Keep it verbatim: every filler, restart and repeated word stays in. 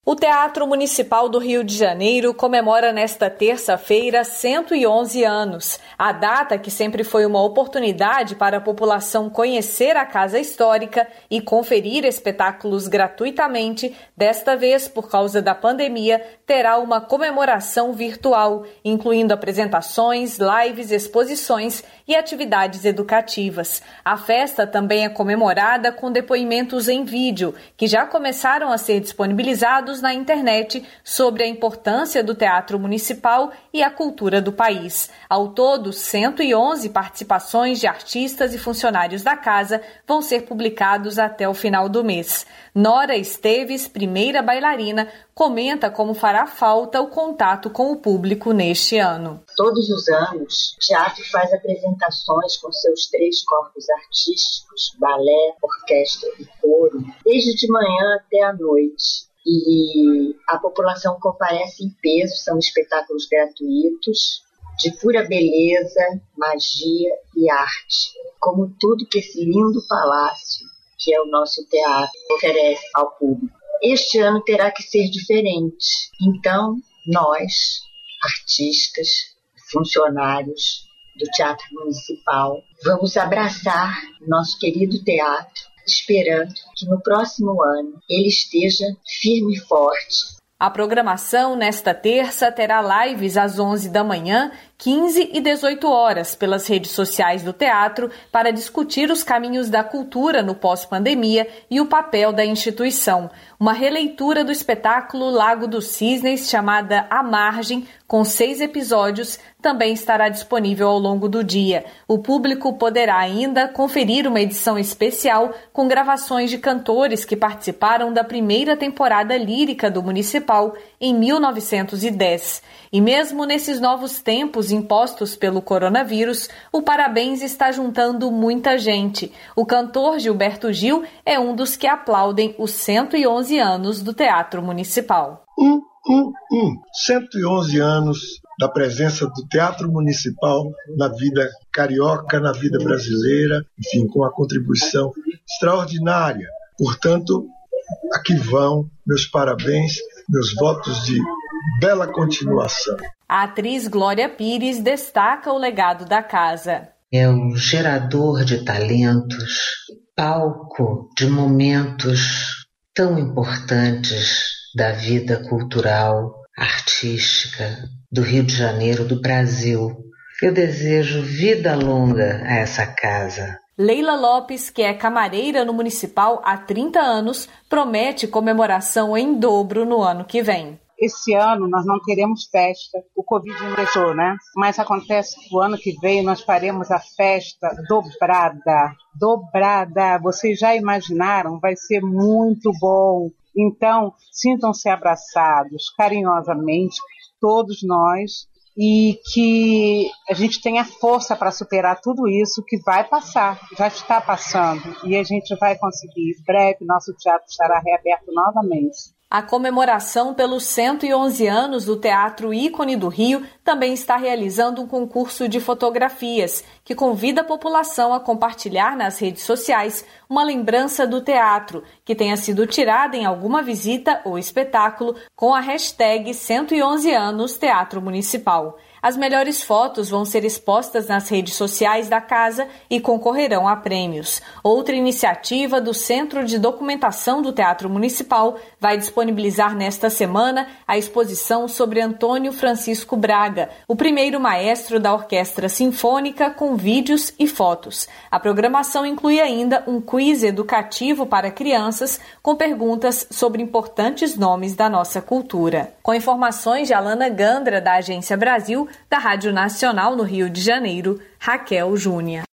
O Teatro Municipal do Rio de Janeiro comemora nesta terça-feira cento e onze anos. A data, que sempre foi uma oportunidade para a população conhecer a casa histórica e conferir espetáculos gratuitamente, desta vez, por causa da pandemia, terá uma comemoração virtual, incluindo apresentações, lives, exposições e atividades educativas. A festa também é comemorada com depoimentos em vídeo, que já começaram a ser disponibilizados na internet sobre a importância do Teatro Municipal e a cultura do país. Ao todo, cento e onze participações de artistas e funcionários da casa vão ser publicados até o final do mês. Nora Esteves, primeira bailarina, comenta como fará falta o contato com o público neste ano. Todos os anos, o teatro faz apresentações com seus três corpos artísticos, balé, orquestra e coro, desde de manhã até a noite. E a população comparece em peso, são espetáculos gratuitos, de pura beleza, magia e arte, como tudo que esse lindo palácio, que é o nosso teatro, oferece ao público. Este ano terá que ser diferente, então nós, artistas, funcionários do Teatro Municipal, vamos abraçar nosso querido teatro, esperando que no próximo ano ele esteja firme e forte. A programação nesta terça terá lives às onze da manhã, quinze e dezoito horas pelas redes sociais do teatro para discutir os caminhos da cultura no pós-pandemia e o papel da instituição. Uma releitura do espetáculo Lago dos Cisnes, chamada A Margem, com seis episódios, também estará disponível ao longo do dia. O público poderá ainda conferir uma edição especial com gravações de cantores que participaram da primeira temporada lírica do Municipal em mil novecentos e dez. E mesmo nesses novos tempos impostos pelo coronavírus, o Parabéns está juntando muita gente. O cantor Gilberto Gil é um dos que aplaudem os cento e onze anos do Teatro Municipal. Um, um, um. cento e onze anos da presença do Teatro Municipal na vida carioca, na vida brasileira, enfim, com uma contribuição extraordinária. Portanto, aqui vão meus parabéns, meus votos de bela continuação. A atriz Glória Pires destaca o legado da casa. É um gerador de talentos, palco de momentos tão importantes da vida cultural, artística do Rio de Janeiro, do Brasil. Eu desejo vida longa a essa casa. Leila Lopes, que é camareira no Municipal há trinta anos, promete comemoração em dobro no ano que vem. Esse ano nós não teremos festa, o Covid não deixou, né? Mas acontece que o ano que vem nós faremos a festa dobrada, dobrada. Vocês já imaginaram? Vai ser muito bom. Então, sintam-se abraçados carinhosamente, todos nós, e que a gente tenha força para superar tudo isso que vai passar, já está passando, e a gente vai conseguir. Em breve, nosso teatro estará reaberto novamente. A comemoração pelos cento e onze anos do Teatro Ícone do Rio também está realizando um concurso de fotografias que convida a população a compartilhar nas redes sociais uma lembrança do teatro que tenha sido tirada em alguma visita ou espetáculo com a hashtag cento e onze anos Teatro Municipal. As melhores fotos vão ser expostas nas redes sociais da casa e concorrerão a prêmios. Outra iniciativa do Centro de Documentação do Teatro Municipal vai disponibilizar nesta semana a exposição sobre Antônio Francisco Braga, o primeiro maestro da Orquestra Sinfônica, com vídeos e fotos. A programação inclui ainda um quiz educativo para crianças com perguntas sobre importantes nomes da nossa cultura. Com informações de Alana Gandra, da Agência Brasil, da Rádio Nacional no Rio de Janeiro, Raquel Júnior.